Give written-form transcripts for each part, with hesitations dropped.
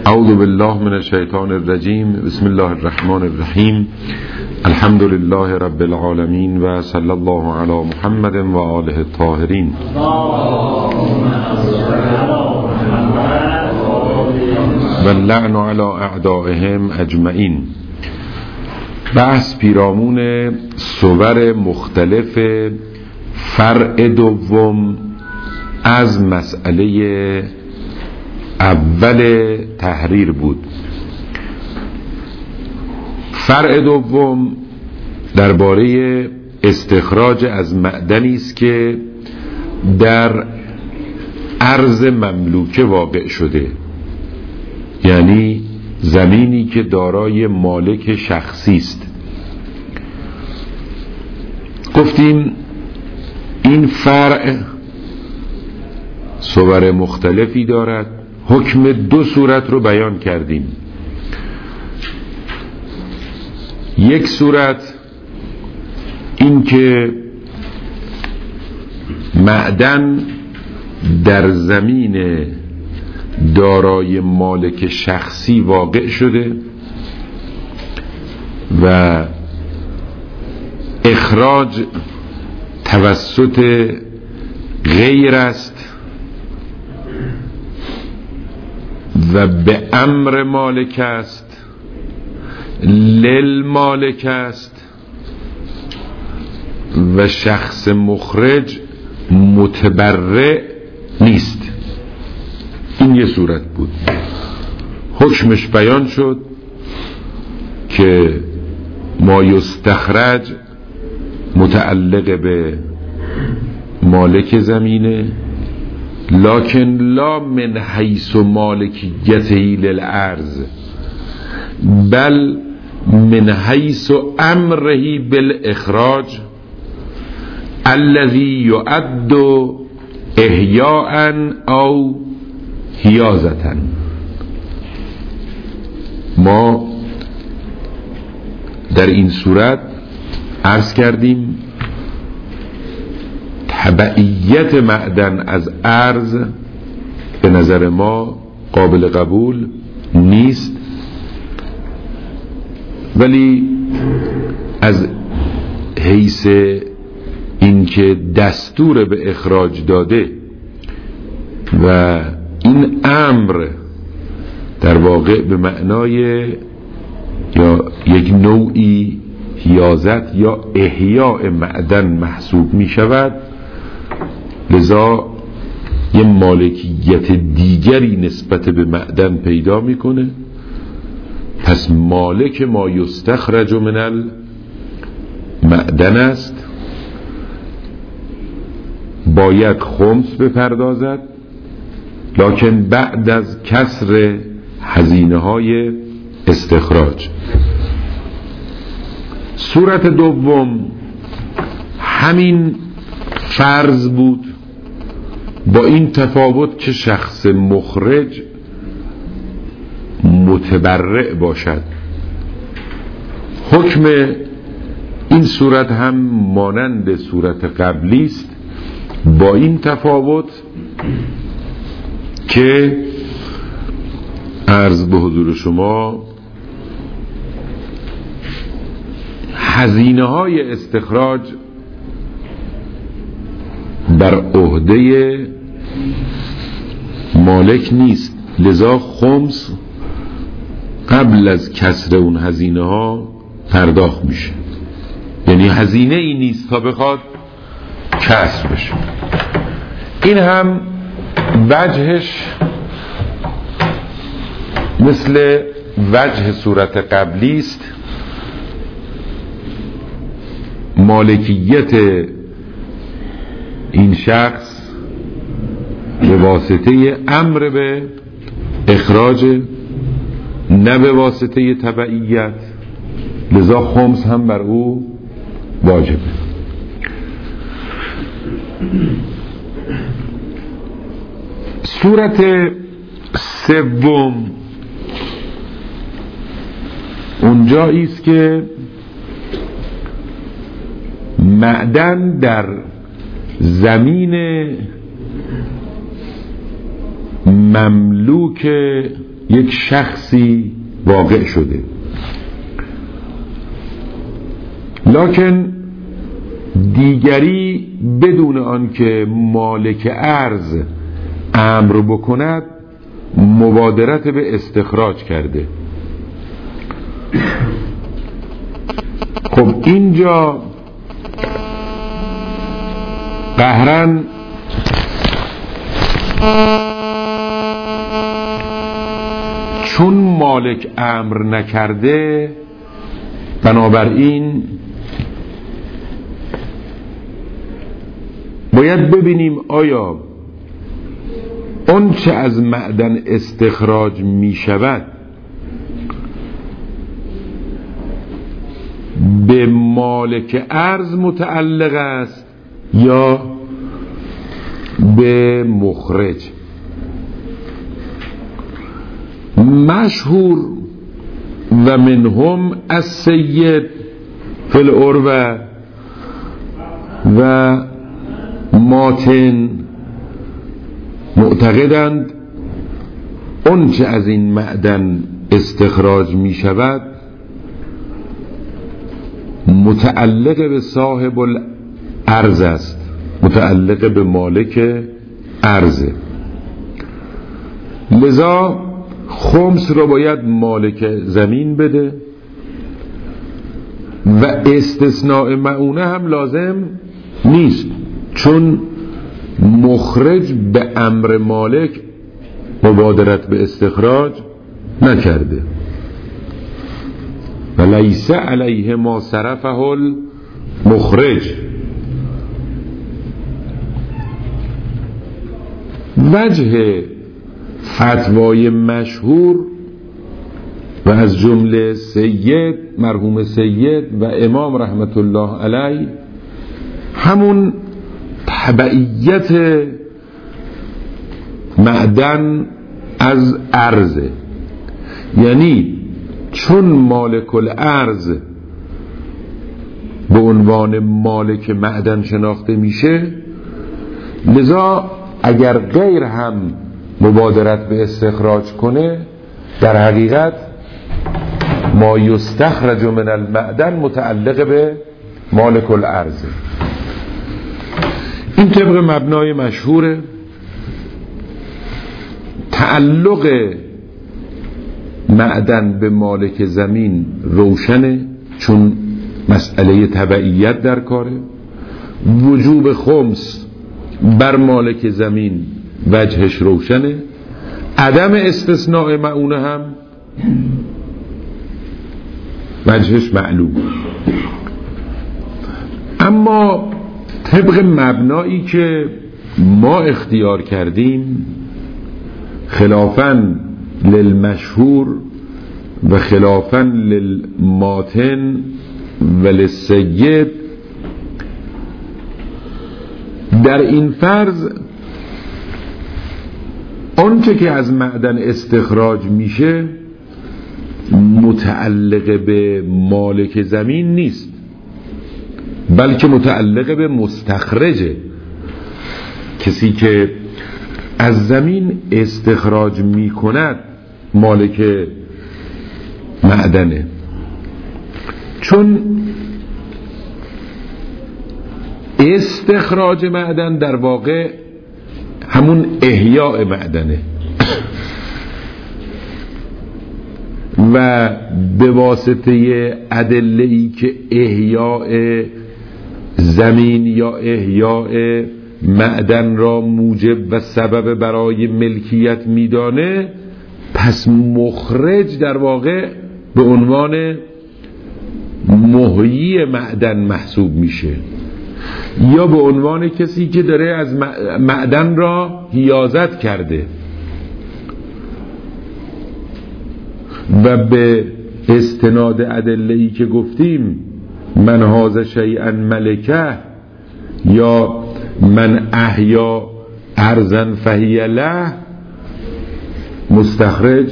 اعوذ بالله من الشیطان الرجیم. بسم الله الرحمن الرحیم. الحمد لله رب العالمین و صلی الله علی محمد و آله الطاهرین. و اللعن علی اعدائهم اجمعین. بحث پیرامون صور مختلف فرع دوم از مسئله اول تحریر بود. فرع دوم درباره استخراج از معدنی است که در ارض مملوکه واقع شده، یعنی زمینی که دارای مالک شخصی است. گفتیم این فرع صور مختلفی دارد. حکم دو صورت رو بیان کردیم. یک صورت این که معدن در زمین دارای مالک شخصی واقع شده و اخراج توسط غیر است و به امر مالک است، للمالک است و شخص مخرج متبرع نیست. این یه صورت بود. حکمش بیان شد که ما یستخرج متعلق به مالک زمینه، لکن لا من حیث مالکیته للارض بل من حیث امره بالاخراج الذي يعد احیاء او حیازة. ما در این صورت عرض کردیم تبعیت معدن از ارض به نظر ما قابل قبول نیست، ولی از حیث اینکه دستور به اخراج داده و این امر در واقع به معنای یا یک نوعی حیازت یا احیاء معدن محسوب می شود، لذا یه مالکیت دیگری نسبت به معدن پیدا میکنه. پس مالک ما یستخرج من المعدن است، باید خمس بپردازد، لکن بعد از کسر هزینه های استخراج. صورت دوم همین فرض بود، با این تفاوت که شخص مخرج متبرع باشد. حکم این صورت هم مانند صورت قبلی است، با این تفاوت که عرض به حضور شما هزینه های استخراج بر عهده مالک نیست، لذا خمس قبل از کسر اون هزینه ها پرداخت میشه. یعنی هزینه ای نیست تا بخواد کسر بشه. این هم وجهش مثل وجه صورت قبلی است. مالکیت این شخص به واسطه امر به اخراج، نه به واسطه تبعیت، لذا خمس هم بر او واجبه. صورت سوم اونجایی است که معدن در زمین مملوک یک شخصی واقع شده، لکن دیگری بدون آنکه مالک ارز امر بکند مبادرت به استخراج کرده. خب اینجا قهرن چون مالک امر نکرده، بنابراین باید ببینیم آیا اون چه از معدن استخراج می شود به مالک ارز متعلق است یا به مخرج. مشهور و منهم السید فی العروة و ماتن معتقدند اون چه از این معدن استخراج می شود متعلق به صاحب الارض است، متعلق به مالک ارزه. لذا خمس رو باید مالک زمین بده و استثناء مؤونه هم لازم نیست، چون مخرج به امر مالک مبادرت به استخراج نکرده. و لیس علیه ما صرفه المخرج. وجه فتوای مشهور و از جمله سید مرحوم سید و امام رحمت الله علیه همون تبعیت معدن از ارزه، یعنی چون مالک الارض به عنوان مالک معدن شناخته میشه، لذا اگر غیر هم مبادرت به استخراج کنه، در حقیقت ما یستخرج من المعدن متعلق به مالک الارض. این طبق مبنای مشهوره. تعلق معدن به مالک زمین روشنه، چون مسئله تبعیت در کاره. وجوب خمس بر مالک زمین وجهش روشنه. عدم استثناء مؤونه هم وجهش معلوم. اما طبق مبنایی که ما اختیار کردیم، خلافاً للمشهور و خلافاً للماتن و للسید، در این فرض آنچه که از معدن استخراج میشه متعلق به مالک زمین نیست، بلکه متعلق به مستخرجه. کسی که از زمین استخراج میکند مالک معدنه، چون استخراج معدن در واقع همون احیاء معدنه و به واسطه ادله‌ای که احیاء زمین یا احیاء معدن را موجب و سبب برای ملکیت میدانه، پس مخرج در واقع به عنوان محیی معدن محسوب میشه، یا به عنوان کسی که داره از معدن را حیازت کرده و به استناد ادله‌ای که گفتیم من هذا شیئا ملکه یا من احیا ارضا فهی له، مستخرج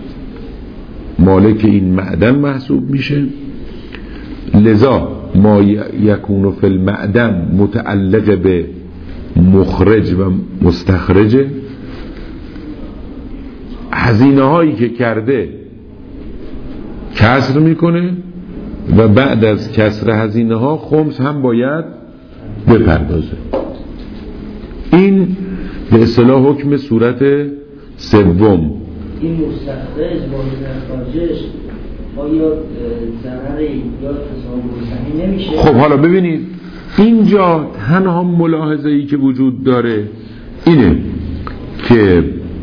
مالک این معدن محسوب میشه. لذا ما یکون فی المعدن متعلق به مخرج و مستخرج، هزینه هایی که کرده کسر میکنه و بعد از کسر هزینه ها خمس هم باید بپردازه. این به اصطلاح حکم صورت سوم. این مستخرج با استخراجش آیا ضرر یا تصامیم صحیح نمیشه؟ خب حالا ببینید اینجا تنها ملاحظه ای که وجود داره اینه که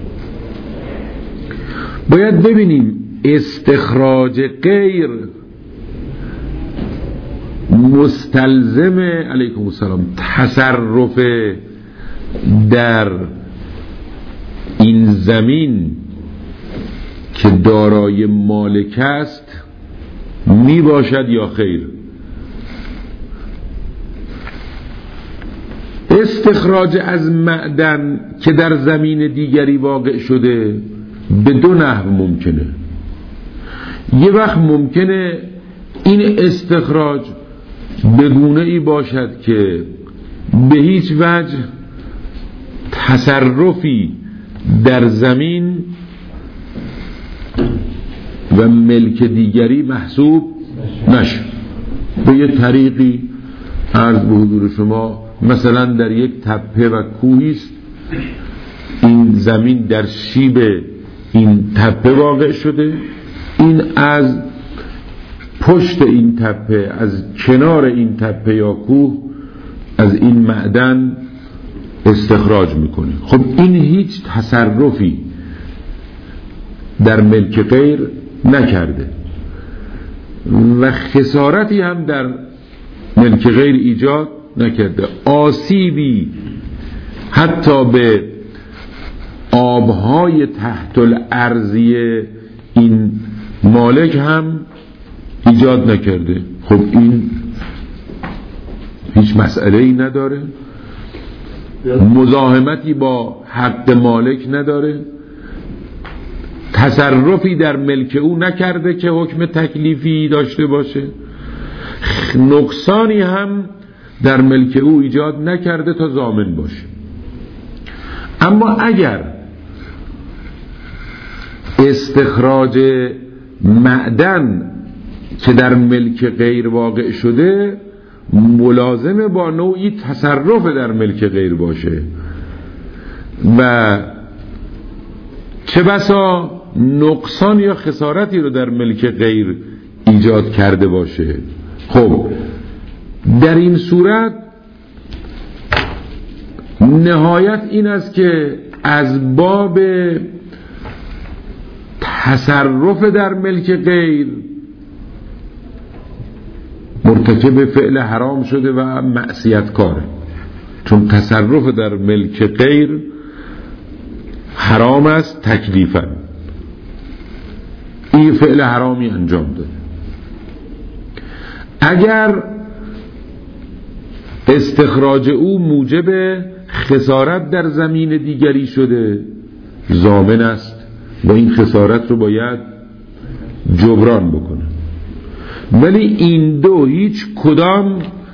باید ببینیم استخراج غیر مستلزم علیکم السلام تصرف در این زمین که دارای مالک است می باشد یا خیر. استخراج از معدن که در زمین دیگری واقع شده به دو نحو ممکنه. یه وقت ممکنه این استخراج به گونه ای باشد که به هیچ وجه تصرفی در زمین و ملک دیگری محسوب نشه. به یه طریقی عرض به حضور شما مثلا در یک تپه و کوهی است، این زمین در شیب این تپه واقع شده، این از پشت این تپه، از کنار این تپه یا کوه از این معدن استخراج میکنه. خب این هیچ تصرفی در ملک غیر نکرده و خسارتی هم در ملک غیر ایجاد نکرده، آسیبی حتی به آبهای تحت الارضی این مالک هم ایجاد نکرده. خب این هیچ مسئله ای نداره، مزاحمتی با حق مالک نداره، تصرفی در ملک او نکرده که حکم تکلیفی داشته باشه، نقصانی هم در ملک او ایجاد نکرده تا ضامن باشه. اما اگر استخراج معدن که در ملک غیر واقع شده ملازم با نوعی تصرف در ملک غیر باشه و چه بسا نقصان یا خسارتی رو در ملک غیر ایجاد کرده باشه، خب در این صورت نهایت این است که از باب تصرف در ملک غیر مرتکب فعل حرام شده و معصیت کاره، چون تصرف در ملک غیر حرام است تکلیفاً، این فعل حرامی انجام داده. اگر استخراج او موجب خسارت در زمین دیگری شده ضامن است و این خسارت رو باید جبران بکنه. ولی این دو هیچ کدام